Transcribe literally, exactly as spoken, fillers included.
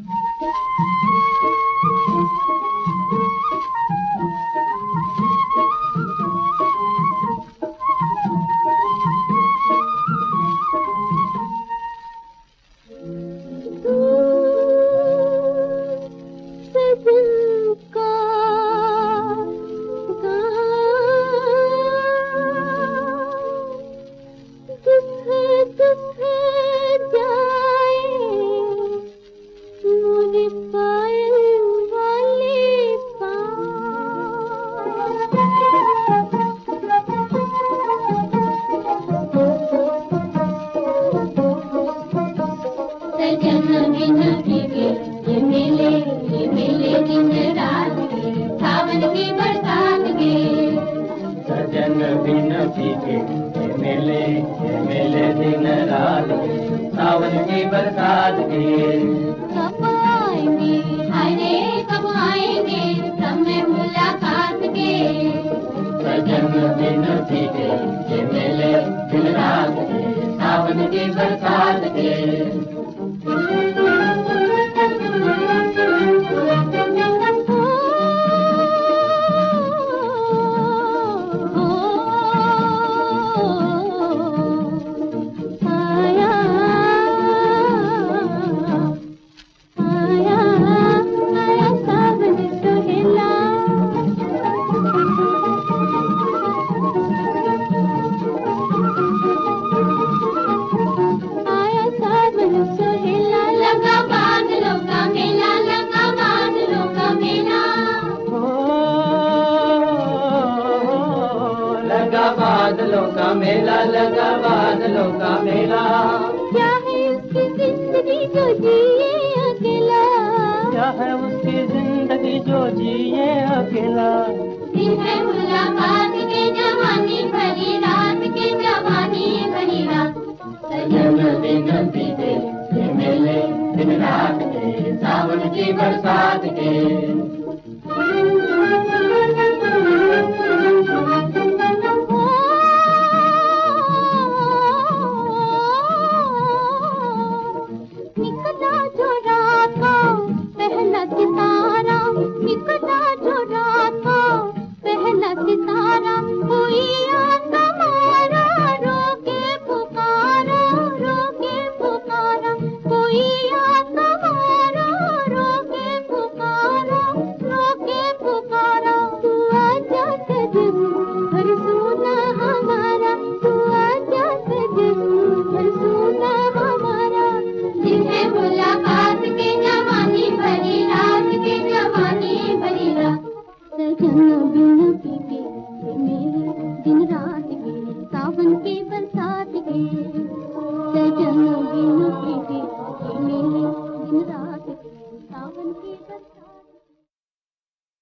सजन बिन फीके ये मेले ये मेले दिन रात के सावन की बरसात के। कब आएंगे हरे कब आएंगे समय मुलाकात के। सजन बिन फीके ये मेले दिन रात के सावन की बरसात के। बादलों का मेला लगा बादलों का मेला। क्या है उसकी जिंदगी जो जिए अकेला। क्या है उसकी जिंदगी जो जिए अकेला। दिन है मुलाकात के जवानी भरी रात के जवानी भरी रात। सजन दिन बीते ये मेले दिन रात के सावन की बरसात के। सितारा निकला जो रात का पहला सितारा कोई आता मारा रोके पुकारा रोके पुकारा कोई आता मारा रोके पुकारा रोके पुकारा। तू आजा सजन घर सुना हमारा तू आजा सजन घर सुना हमारा। जिन्हें मुलाकात के जवानी भरी रात के जवानी भरी रात। सजन